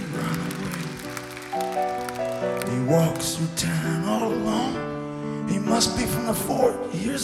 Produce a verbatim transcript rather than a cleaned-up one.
run away. He walks through town all alone. He must be from the fort years